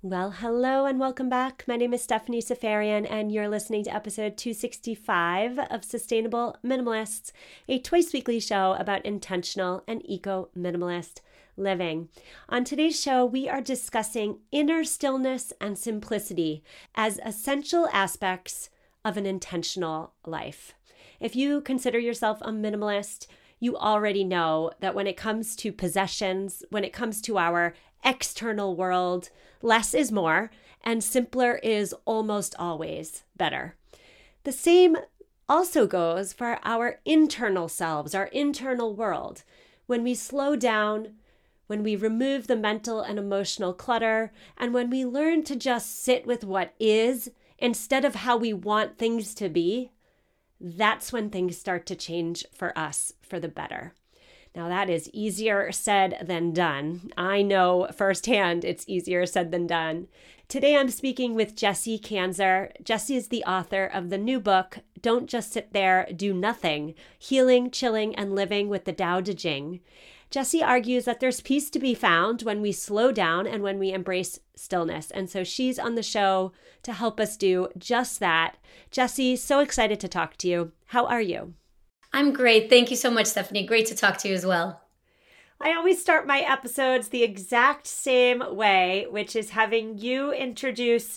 Well, hello and welcome back. My name is Stephanie Safarian, and you're listening to episode 265 of Sustainable Minimalists, a twice weekly show about intentional and eco-minimalist living. On today's show, we are discussing inner stillness and simplicity as essential aspects of an intentional life. If you consider yourself a minimalist, you already know that when it comes to possessions, when it comes to our external world, less is more, and simpler is almost always better. The same also goes for our internal selves, our internal world. When we slow down, when we remove the mental and emotional clutter, and when we learn to just sit with what is instead of how we want things to be, that's when things start to change for us for the better. Now, that is easier said than done. I know firsthand it's easier said than done. Today, I'm speaking with Jessie Kanzer. Jessie is the author of the new book, Don't Just Sit There, Do Nothing, Healing, Chilling, and Living with the Tao Te Ching. Jessie argues that there's peace to be found when we slow down and when we embrace stillness. And so she's on the show to help us do just that. Jessie, so excited to talk to you. How are you? I'm great. Thank you so much, Stephanie. Great to talk to you as well. I always start my episodes the exact same way, which is having you introduce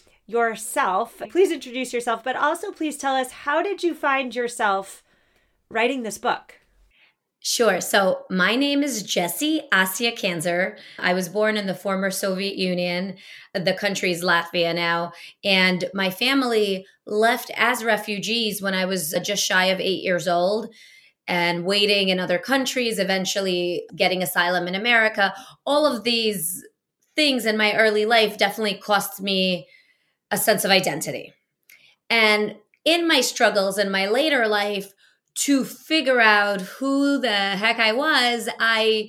yourself. Please introduce yourself, but also please tell us, how did you find yourself writing this book? Sure. So my name is Jessie Asia Kanzer. I was born in the former Soviet Union. The country is Latvia now. And my family left as refugees when I was just shy of 8 years old and waiting in other countries, eventually getting asylum in America. All of these things in my early life definitely cost me a sense of identity. And in my struggles in my later life, to figure out who the heck I was, I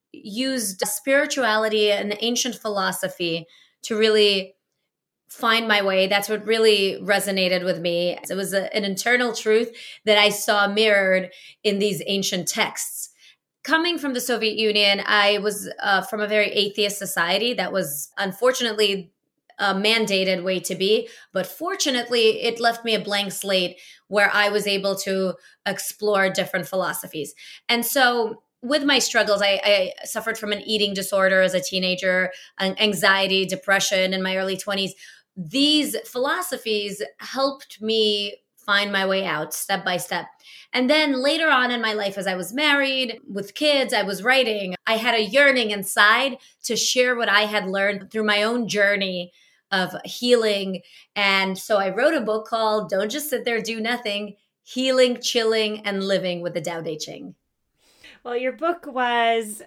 used spirituality and ancient philosophy to really find my way. That's what really resonated with me. It was an internal truth that I saw mirrored in these ancient texts. Coming from the Soviet Union, I was from a very atheist society that was unfortunately a mandated way to be. But fortunately, it left me a blank slate where I was able to explore different philosophies. And so with my struggles, I suffered from an eating disorder as a teenager, anxiety, depression in my early 20s. These philosophies helped me find my way out step by step. And then later on in my life, as I was married with kids, I was writing. I had a yearning inside to share what I had learned through my own journey of healing. And so I wrote a book called Don't Just Sit There, Do Nothing, Healing, Chilling, and Living with the Tao Te Ching. Well, your book was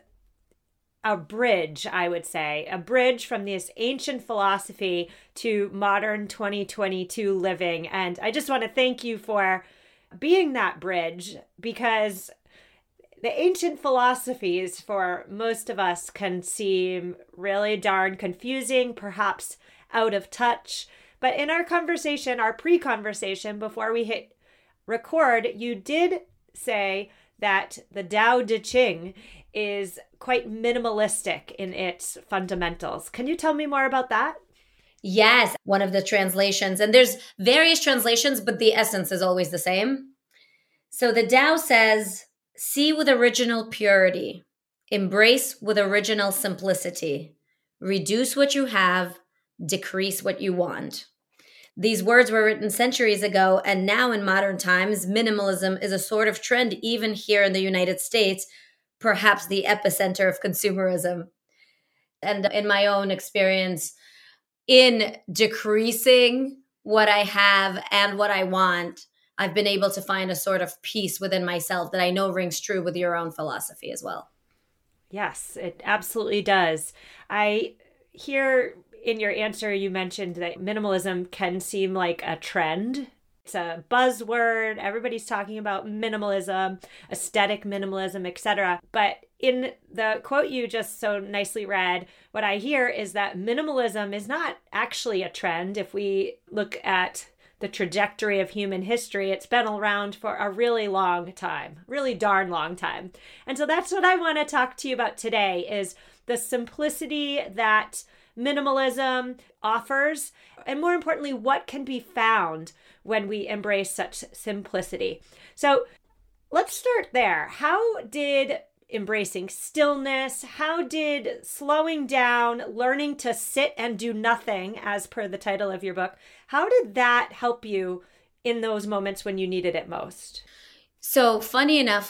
a bridge, I would say, a bridge from this ancient philosophy to modern 2022 living. And I just want to thank you for being that bridge, because the ancient philosophies for most of us can seem really darn confusing, perhaps out of touch. But in our conversation, our pre-conversation before we hit record, you did say that the Tao Te Ching is quite minimalistic in its fundamentals. Can you tell me more about that? Yes, one of the translations, and there's various translations, but the essence is always the same. So the Tao says, see with original purity, embrace with original simplicity, reduce what you have, decrease what you want. These words were written centuries ago, and now in modern times, minimalism is a sort of trend even here in the United States, perhaps the epicenter of consumerism. And in my own experience, in decreasing what I have and what I want, I've been able to find a sort of peace within myself that I know rings true with your own philosophy as well. Yes, it absolutely does. I hear in your answer, you mentioned that minimalism can seem like a trend. It's a buzzword. Everybody's talking about minimalism, aesthetic minimalism, etc. But in the quote you just so nicely read, what I hear is that minimalism is not actually a trend. If we look at the trajectory of human history, it's been around for a really long time, really darn long time. And so that's what I want to talk to you about today, is the simplicity that minimalism offers, and more importantly, what can be found when we embrace such simplicity. So let's start there. How did embracing stillness, how did slowing down, learning to sit and do nothing, as per the title of your book, how did that help you in those moments when you needed it most? So funny enough,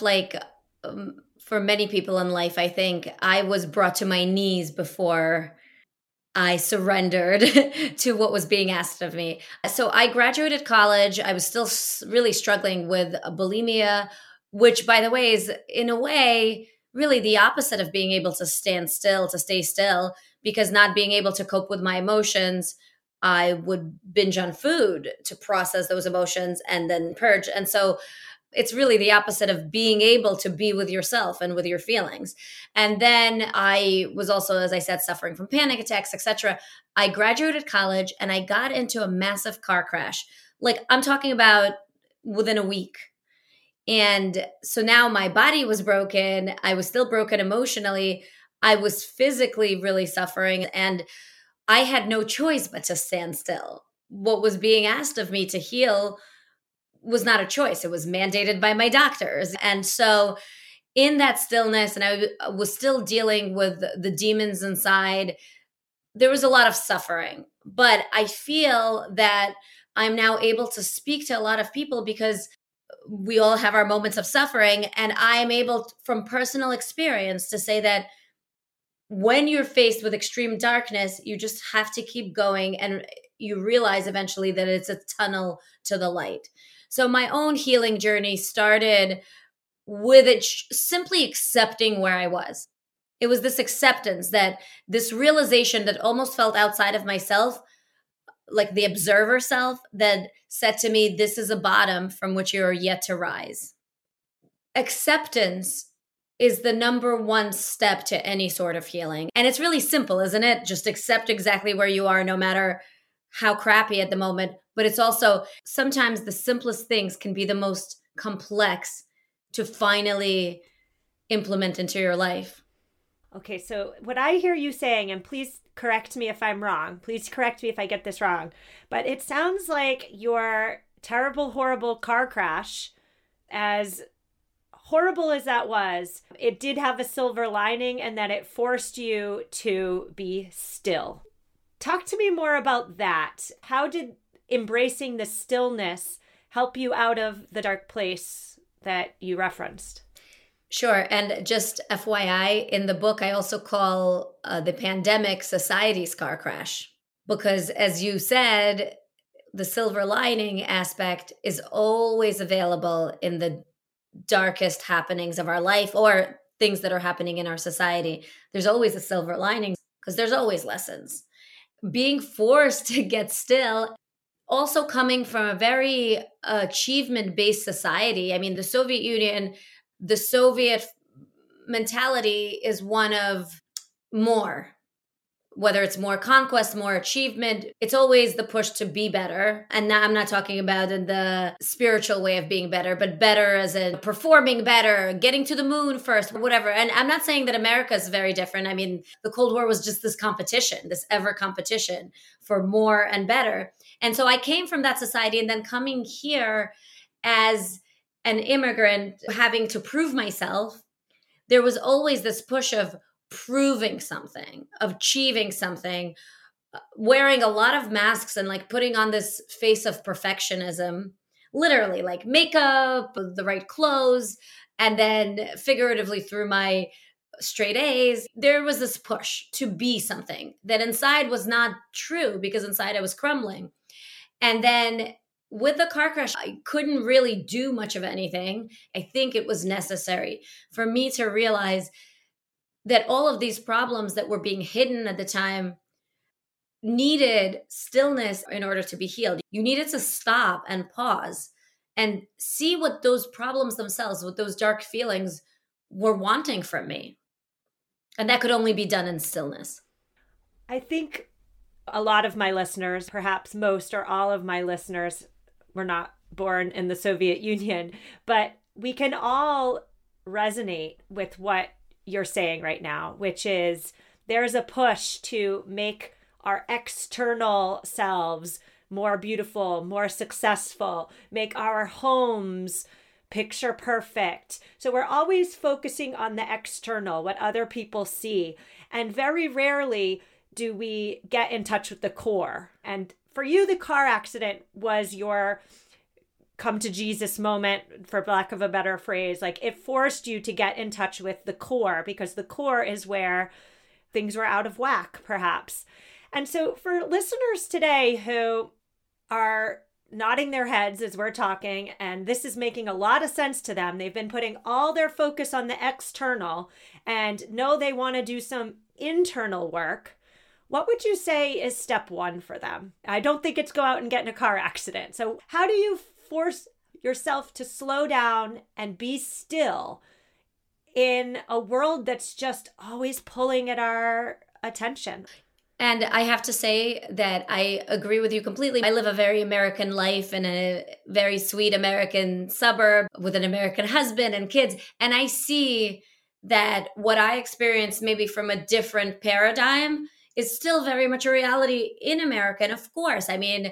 for many people in life, I think I was brought to my knees before I surrendered to what was being asked of me. So I graduated college. I was still really struggling with bulimia, which, by the way, is in a way really the opposite of being able to stand still, to stay still, because not being able to cope with my emotions, I would binge on food to process those emotions and then purge. And so it's really the opposite of being able to be with yourself and with your feelings. And then I was also, as I said, suffering from panic attacks, etc. I graduated college and I got into a massive car crash. Like, I'm talking about within a week. And so now my body was broken. I was still broken emotionally. I was physically really suffering, and I had no choice but to stand still. What was being asked of me to heal was not a choice. It was mandated by my doctors. And so in that stillness, and I was still dealing with the demons inside, there was a lot of suffering. But I feel that I'm now able to speak to a lot of people because we all have our moments of suffering. And I am able, from personal experience, to say that when you're faced with extreme darkness, you just have to keep going. And you realize eventually that it's a tunnel to the light. So my own healing journey started with it simply accepting where I was. It was this acceptance, that this realization that almost felt outside of myself, like the observer self, that said to me, this is a bottom from which you are yet to rise. Acceptance is the number one step to any sort of healing. And it's really simple, isn't it? Just accept exactly where you are, no matter how crappy at the moment. But it's also sometimes the simplest things can be the most complex to finally implement into your life. Okay, so what I hear you saying, and please correct me if I'm wrong, please correct me if I get this wrong, but it sounds like your terrible, horrible car crash, as horrible as that was, it did have a silver lining, and that it forced you to be still. Talk to me more about that. How did embracing the stillness help you out of the dark place that you referenced? Sure. And just FYI, in the book, I also call the pandemic society's car crash, because as you said, the silver lining aspect is always available in the darkest happenings of our life or things that are happening in our society. There's always a silver lining because there's always lessons. Being forced to get still, also coming from a very achievement-based society. I mean, the Soviet Union, the Soviet mentality is one of more, whether it's more conquest, more achievement. It's always the push to be better. And now I'm not talking about in the spiritual way of being better, but better as in performing better, getting to the moon first, whatever. And I'm not saying that America is very different. I mean, the Cold War was just this competition, this ever competition for more and better. And so I came from that society, and then coming here as an immigrant, having to prove myself, there was always this push of proving something, of achieving something, wearing a lot of masks and like putting on this face of perfectionism, literally like makeup, the right clothes, and then figuratively through my straight A's, there was this push to be something that inside was not true, because inside I was crumbling. And then with the car crash, I couldn't really do much of anything. I think it was necessary for me to realize that all of these problems that were being hidden at the time needed stillness in order to be healed. You needed to stop and pause and see what those problems themselves, what those dark feelings were wanting from me. And that could only be done in stillness. I think a lot of my listeners, perhaps most or all of my listeners, were not born in the Soviet Union, but we can all resonate with what you're saying right now, which is there's a push to make our external selves more beautiful, more successful, make our homes picture perfect. So we're always focusing on the external, what other people see. And very rarely do we get in touch with the core. And for you, the car accident was your come to Jesus moment, for lack of a better phrase. Like, it forced you to get in touch with the core, because the core is where things were out of whack, perhaps. And so for listeners today who are nodding their heads as we're talking, and this is making a lot of sense to them, they've been putting all their focus on the external and know they want to do some internal work, what would you say is step one for them? I don't think it's go out and get in a car accident. So how do you force yourself to slow down and be still in a world that's just always pulling at our attention? And I have to say that I agree with you completely. I live a very American life in a very sweet American suburb with an American husband and kids. And I see that what I experienced maybe from a different paradigm is still very much a reality in America. And of course, I mean,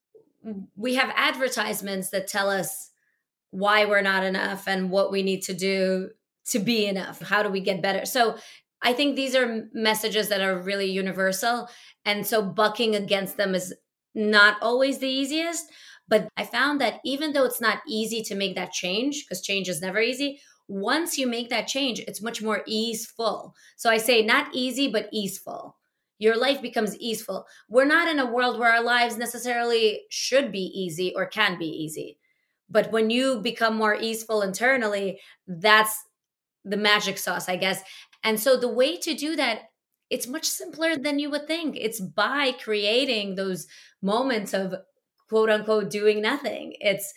we have advertisements that tell us why we're not enough and what we need to do to be enough. How do we get better? So I think these are messages that are really universal. And so bucking against them is not always the easiest. But I found that even though it's not easy to make that change, because change is never easy, once you make that change, it's much more easeful. So I say not easy, but easeful. Your life becomes easeful. We're not in a world where our lives necessarily should be easy or can be easy. But when you become more easeful internally, that's the magic sauce, I guess. And so the way to do that, it's much simpler than you would think. It's by creating those moments of quote unquote doing nothing. It's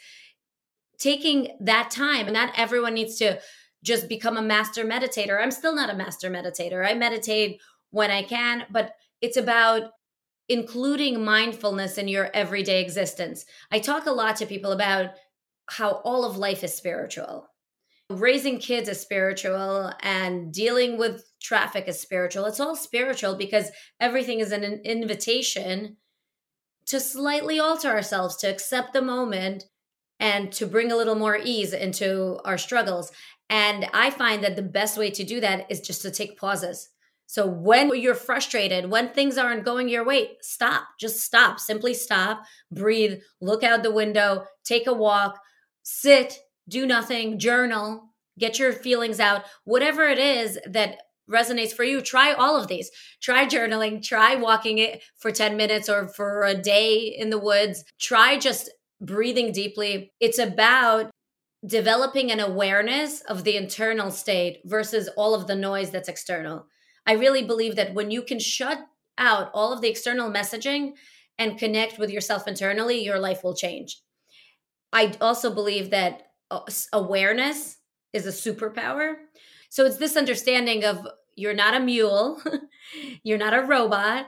taking that time. And not everyone needs to just become a master meditator. I'm still not a master meditator. I meditate when I can, but it's about including mindfulness in your everyday existence. I talk a lot to people about how all of life is spiritual. Raising kids is spiritual, and dealing with traffic is spiritual. It's all spiritual because everything is an invitation to slightly alter ourselves, to accept the moment, and to bring a little more ease into our struggles. And I find that the best way to do that is just to take pauses. So when you're frustrated, when things aren't going your way, stop. Just stop. Simply stop, breathe, look out the window, take a walk, sit, do nothing, journal, get your feelings out. Whatever it is that resonates for you, try all of these. Try journaling, try walking it for 10 minutes or for a day in the woods. Try just breathing deeply. It's about developing an awareness of the internal state versus all of the noise that's external. I really believe that when you can shut out all of the external messaging and connect with yourself internally, your life will change. I also believe that awareness is a superpower. So it's this understanding of you're not a mule, you're not a robot,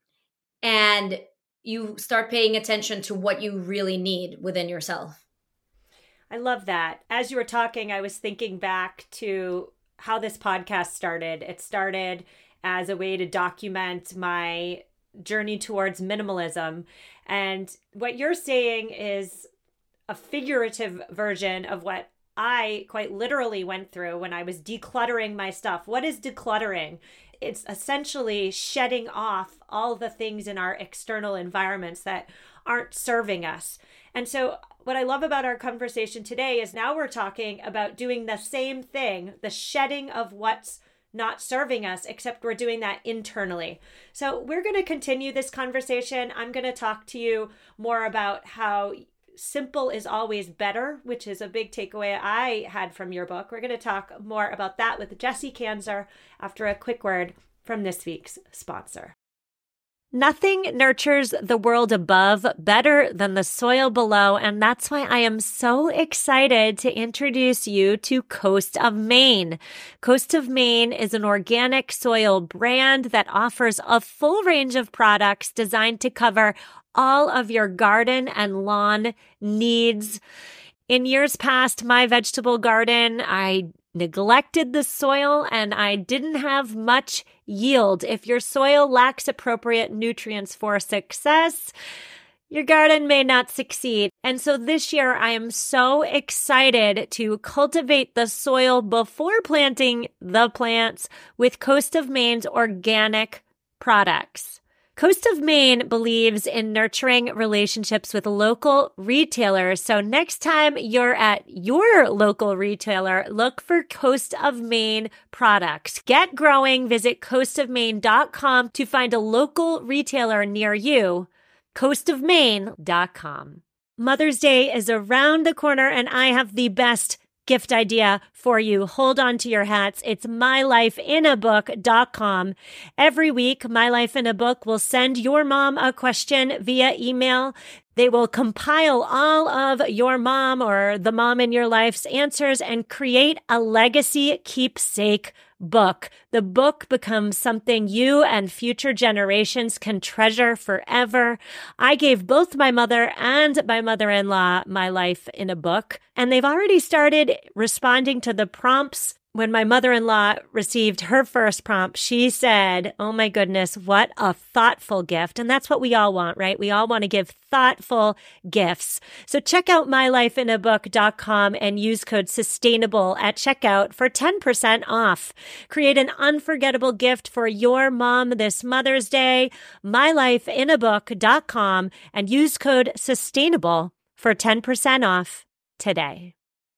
and you start paying attention to what you really need within yourself. I love that. As you were talking, I was thinking back to how this podcast started. It started as a way to document my journey towards minimalism. And what you're saying is a figurative version of what I quite literally went through when I was decluttering my stuff. What is decluttering? It's essentially shedding off all the things in our external environments that aren't serving us. And so what I love about our conversation today is now we're talking about doing the same thing, the shedding of what's not serving us, except we're doing that internally. So we're going to continue this conversation. I'm going to talk to you more about how simple is always better, which is a big takeaway I had from your book. We're going to talk more about that with Jessie Kanzer after a quick word from this week's sponsor. Nothing nurtures the world above better than the soil below, and that's why I am so excited to introduce you to Coast of Maine. Coast of Maine is an organic soil brand that offers a full range of products designed to cover all of your garden and lawn needs. In years past, my vegetable garden, I neglected the soil and I didn't have much yield. If your soil lacks appropriate nutrients for success, your garden may not succeed. And so this year, I am so excited to cultivate the soil before planting the plants with Coast of Maine's organic products. Coast of Maine believes in nurturing relationships with local retailers. So next time you're at your local retailer, look for Coast of Maine products. Get growing. Visit coastofmaine.com to find a local retailer near you. coastofmaine.com. Mother's Day is around the corner and I have the best gift idea for you. Hold on to your hats. It's mylifeinabook.com. Every week, My Life in a Book will send your mom a question via email. They will compile all of your mom or the mom in your life's answers and create a legacy keepsake book. The book becomes something you and future generations can treasure forever. I gave both my mother and my mother-in-law My Life in a Book, and they've already started responding to the prompts. When my mother-in-law received her first prompt, she said, "Oh my goodness, what a thoughtful gift." And that's what we all want, right? We all want to give thoughtful gifts. So check out mylifeinabook.com and use code SUSTAINABLE at checkout for 10% off. Create an unforgettable gift for your mom this Mother's Day. mylifeinabook.com and use code SUSTAINABLE for 10% off today.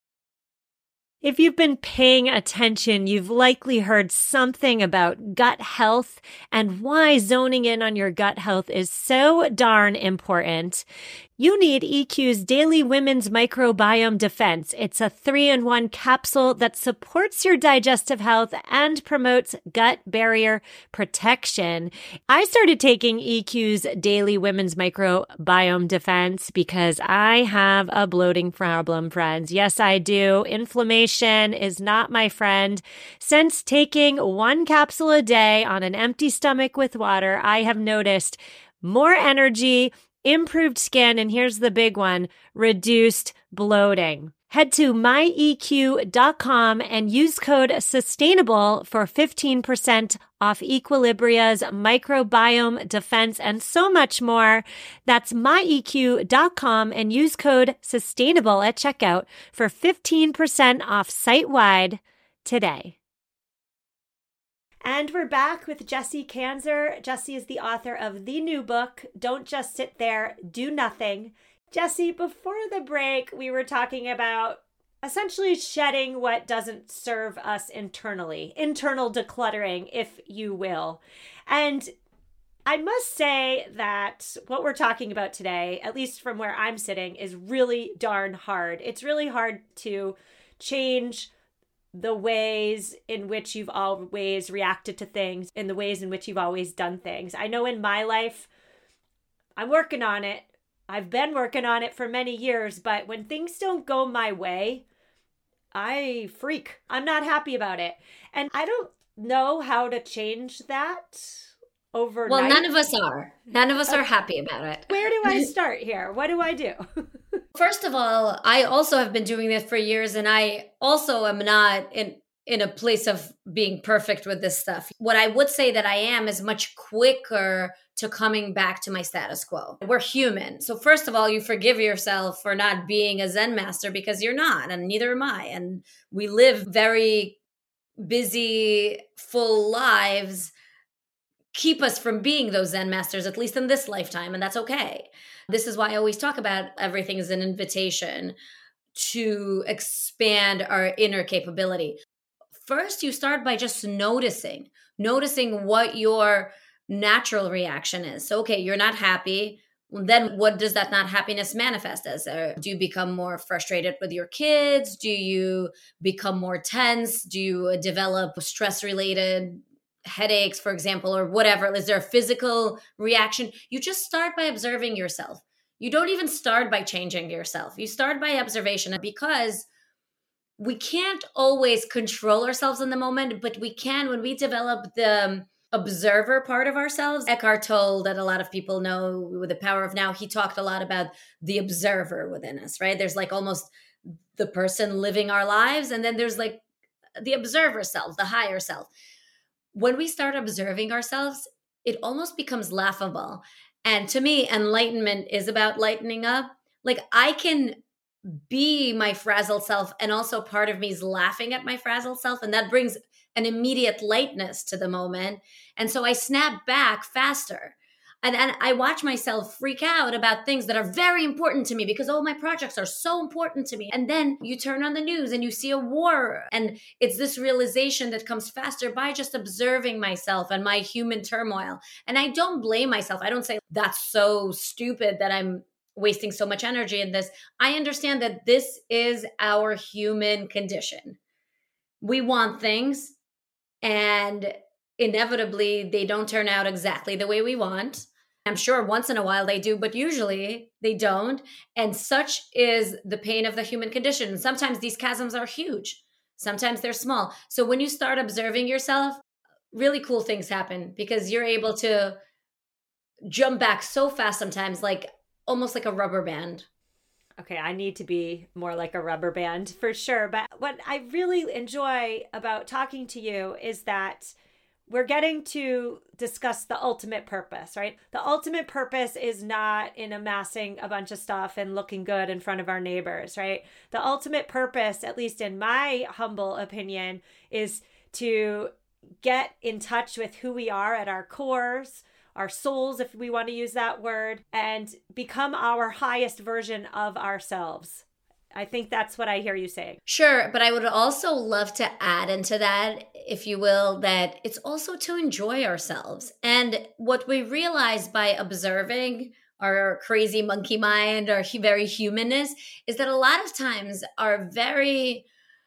If you've been paying attention, you've likely heard something about gut health and why zoning in on your gut health is so darn important. You need EQ's Daily Women's Microbiome Defense. It's a 3-in-1 capsule that supports your digestive health and promotes gut barrier protection. I started taking EQ's Daily Women's Microbiome Defense because I have a bloating problem, friends. Yes, I do. Inflammation is not my friend. Since taking 1 capsule a day on an empty stomach with water, I have noticed more energy, improved skin, and here's the big one, reduced bloating. Head to myeq.com and use code SUSTAINABLE for 15% off Equilibria's microbiome defense and so much more. That's myeq.com and use code SUSTAINABLE at checkout for 15% off site-wide today. And we're back with Jessie Kanzer. Jessie is the author of the new book, Don't Just Sit There, Do Nothing. Jessie, before the break, we were talking about essentially shedding what doesn't serve us internally, internal decluttering, if you will. And I must say that what we're talking about today, at least from where I'm sitting, is really darn hard. It's really hard to change the ways in which you've always reacted to things, in the ways in which you've always done things. I know in my life, I'm working on it. I've been working on it for many years, but when things don't go my way, I freak. I'm not happy about it. And I don't know how to change that overnight. Well, none of us are. None of us are happy about it. Where do I start here? What do I do? First of all, I also have been doing this for years, and I also am not in a place of being perfect with this stuff. What I would say that I am is much quicker to coming back to my status quo. We're human. So first of all, you forgive yourself for not being a Zen master because you're not, and neither am I. And we live very busy, full lives, keep us from being those Zen masters, at least in this lifetime, and that's okay. This is why I always talk about everything as an invitation to expand our inner capability. First, you start by just noticing what your natural reaction is. So, okay, you're not happy. Then what does that not happiness manifest as? Do you become more frustrated with your kids? Do you become more tense? Do you develop stress-related headaches, for example, or whatever? Is there a physical reaction? You just start by observing yourself. You don't even start by changing yourself. You start by observation, because we can't always control ourselves in the moment, but we can when we develop the observer part of ourselves. Eckhart Tolle, that a lot of people know with The Power of Now, he talked a lot about the observer within us, right? There's like almost the person living our lives, and then there's like the observer self, the higher self. When we start observing ourselves, it almost becomes laughable. And to me, enlightenment is about lightening up. Like I can be my frazzled self, and also part of me is laughing at my frazzled self, and that brings an immediate lightness to the moment. And so I snap back faster. And I watch myself freak out about things that are very important to me because, oh, my projects are so important to me. And then you turn on the news and you see a war. And it's this realization that comes faster by just observing myself and my human turmoil. And I don't blame myself. I don't say, that's so stupid that I'm wasting so much energy in this. I understand that this is our human condition. We want things, and inevitably they don't turn out exactly the way we want. I'm sure once in a while they do, but usually they don't. And such is the pain of the human condition. Sometimes these chasms are huge, sometimes they're small. So when you start observing yourself, really cool things happen because you're able to jump back so fast sometimes, like almost like a rubber band. Okay, I need to be more like a rubber band for sure. But what I really enjoy about talking to you is that we're getting to discuss the ultimate purpose, right? The ultimate purpose is not in amassing a bunch of stuff and looking good in front of our neighbors, right? The ultimate purpose, at least in my humble opinion, is to get in touch with who we are at our cores, our souls, if we want to use that word, and become our highest version of ourselves. I think that's what I hear you saying. Sure, but I would also love to add into that, if you will, that it's also to enjoy ourselves. And what we realize by observing our crazy monkey mind, our very humanness, is that a lot of times our very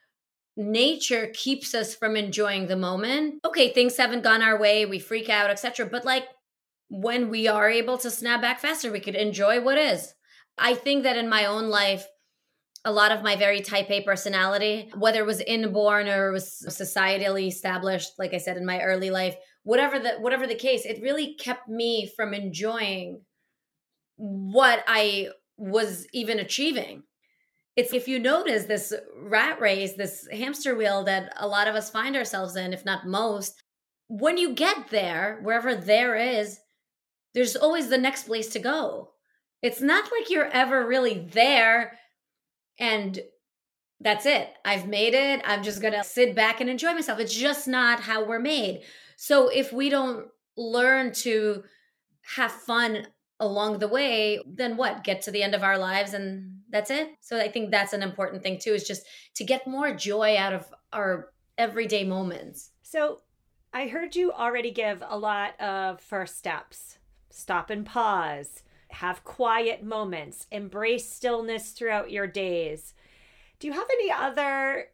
nature keeps us from enjoying the moment. Okay, things haven't gone our way, we freak out, etc. But like when we are able to snap back faster, we could enjoy what is. I think that in my own life, a lot of my very type A personality, whether it was inborn or it was societally established, like I said, in my early life, whatever the case, it really kept me from enjoying what I was even achieving. It's, if you notice, this rat race, this hamster wheel that a lot of us find ourselves in, if not most, when you get there, wherever there is, there's always the next place to go. It's not like you're ever really there and that's it. I've made it. I'm just going to sit back and enjoy myself. It's just not how we're made. So if we don't learn to have fun along the way, then what? Get to the end of our lives and that's it. So I think that's an important thing too, is just to get more joy out of our everyday moments. So I heard you already give a lot of first steps. Stop and pause. Have quiet moments, embrace stillness throughout your days. Do you have any other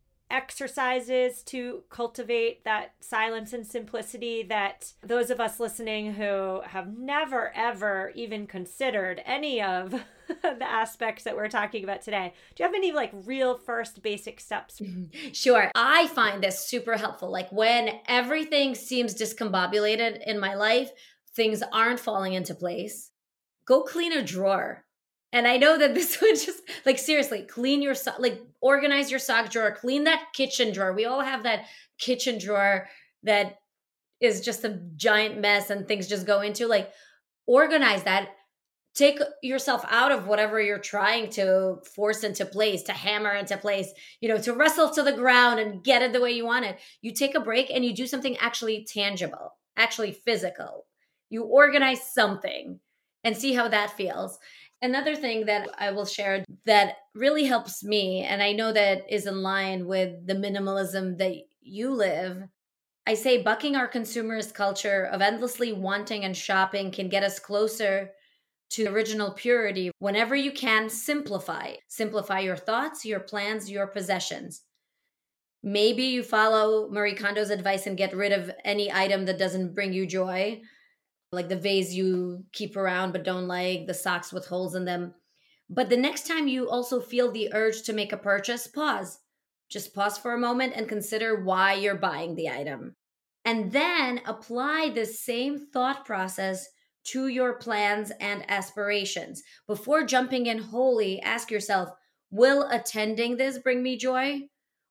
exercises to cultivate that silence and simplicity that those of us listening who have never, ever even considered any of the aspects that we're talking about today? Do you have any like real first basic steps? Sure. I find this super helpful. Like when everything seems discombobulated in my life, things aren't falling into place. Go clean a drawer. And I know that this would just, like, seriously, clean your, like, organize your sock drawer, clean that kitchen drawer. We all have that kitchen drawer that is just a giant mess and things just go into. Like, organize that. Take yourself out of whatever you're trying to force into place, to hammer into place, to wrestle to the ground and get it the way you want it. You take a break and you do something actually tangible, actually physical. You organize something and see how that feels. Another thing that I will share that really helps me, and I know that is in line with the minimalism that you live, I say bucking our consumerist culture of endlessly wanting and shopping can get us closer to original purity. Whenever you can, simplify. Simplify your thoughts, your plans, your possessions. Maybe you follow Marie Kondo's advice and get rid of any item that doesn't bring you joy, like the vase you keep around but don't like, the socks with holes in them. But the next time you also feel the urge to make a purchase, pause. Just pause for a moment and consider why you're buying the item. And then apply the same thought process to your plans and aspirations. Before jumping in wholly, ask yourself, will attending this bring me joy?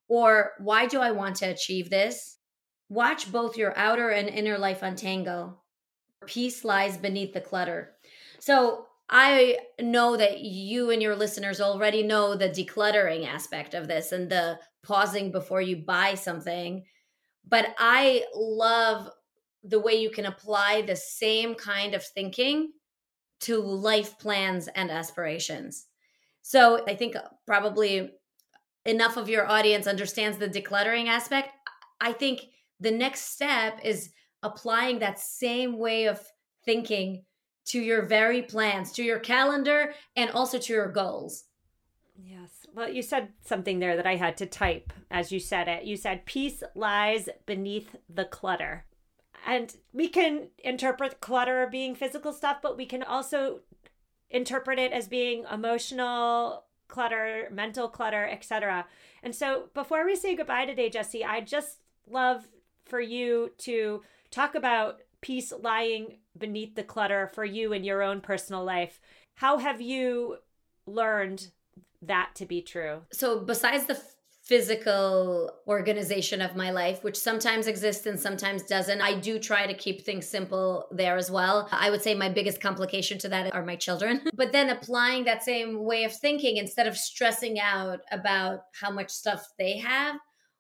Or why do I want to achieve this? Watch both your outer and inner life untangle. Peace lies beneath the clutter. So I know that you and your listeners already know the decluttering aspect of this and the pausing before you buy something. But I love the way you can apply the same kind of thinking to life plans and aspirations. So I think probably enough of your audience understands the decluttering aspect. I think the next step is applying that same way of thinking to your very plans, to your calendar, and also to your goals. Yes. Well, you said something there that I had to type as you said it. You said peace lies beneath the clutter. And we can interpret clutter being physical stuff, but we can also interpret it as being emotional clutter, mental clutter, etc. And so before we say goodbye today, Jessie, I'd just love for you to talk about peace lying beneath the clutter for you in your own personal life. How have you learned that to be true? So besides the physical organization of my life, which sometimes exists and sometimes doesn't, I do try to keep things simple there as well. I would say my biggest complication to that are my children. But then applying that same way of thinking, instead of stressing out about how much stuff they have,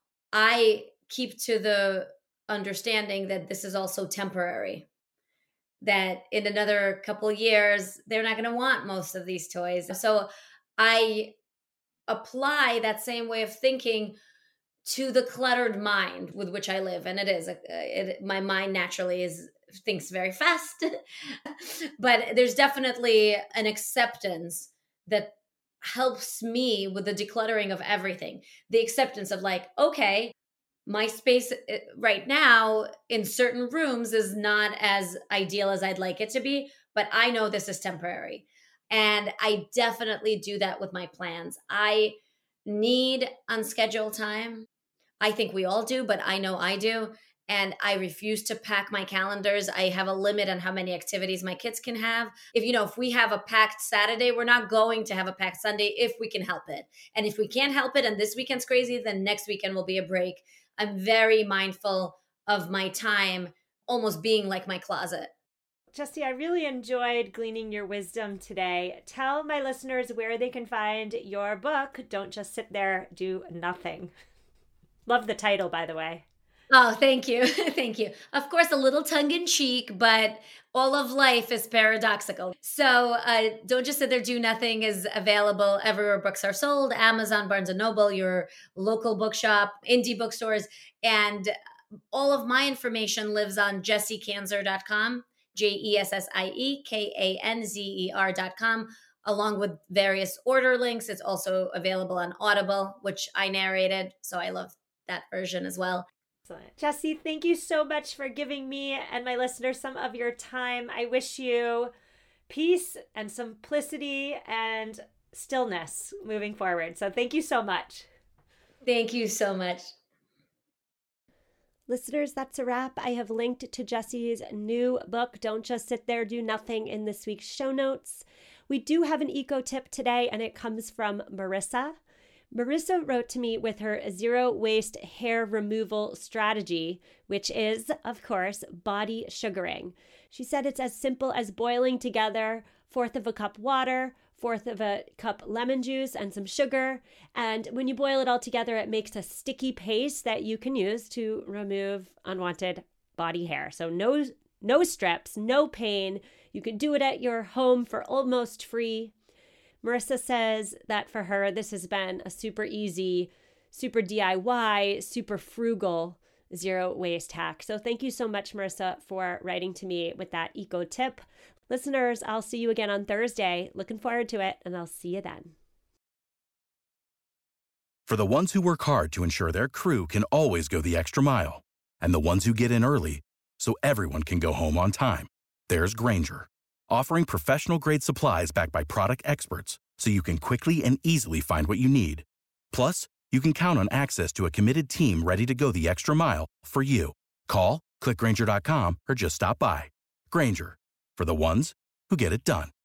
I keep to the understanding that this is also temporary. That in another couple of years, they're not going to want most of these toys. So I apply that same way of thinking to the cluttered mind with which I live. And it is, my mind naturally thinks very fast, but there's definitely an acceptance that helps me with the decluttering of everything. The acceptance of like, okay, my space right now in certain rooms is not as ideal as I'd like it to be, but I know this is temporary. And I definitely do that with my plans. I need unscheduled time. I think we all do, but I know I do. And I refuse to pack my calendars. I have a limit on how many activities my kids can have. If we have a packed Saturday, we're not going to have a packed Sunday if we can help it. And if we can't help it and this weekend's crazy, then next weekend will be a break. I'm very mindful of my time almost being like my closet. Jessie, I really enjoyed gleaning your wisdom today. Tell my listeners where they can find your book, Don't Just Sit There, Do Nothing. Love the title, by the way. Oh, thank you. Thank you. Of course, a little tongue-in-cheek, but all of life is paradoxical. So Don't Just Sit There, Do Nothing is available everywhere books are sold: Amazon, Barnes & Noble, your local bookshop, indie bookstores. And all of my information lives on jessiekanzer.com. JESSIEKANZER.com, along with various order links. It's also available on Audible, which I narrated, so I love that version as well. Excellent. Jessie, thank you so much for giving me and my listeners some of your time. I wish you peace and simplicity and stillness moving forward. So thank you so much. Thank you so much. Listeners, that's a wrap. I have linked to Jessie's new book, Don't Just Sit There, Do Nothing, in this week's show notes. We do have an eco tip today, and it comes from Marissa. Marissa wrote to me with her zero waste hair removal strategy, which is, of course, body sugaring. She said it's as simple as boiling together 1/4 of a cup water, 1/4 of a cup lemon juice, and some sugar. And when you boil it all together, it makes a sticky paste that you can use to remove unwanted body hair. So no strips, no pain. You can do it at your home for almost free. Marissa says that for her, this has been a super easy, super DIY, super frugal zero waste hack. So thank you so much, Marissa, for writing to me with that eco tip. Listeners, I'll see you again on Thursday. Looking forward to it, and I'll see you then. For the ones who work hard to ensure their crew can always go the extra mile, and the ones who get in early so everyone can go home on time, there's Grainger, offering professional-grade supplies backed by product experts so you can quickly and easily find what you need. Plus, you can count on access to a committed team ready to go the extra mile for you. Call, click Grainger.com, or just stop by. Grainger, for the ones who get it done.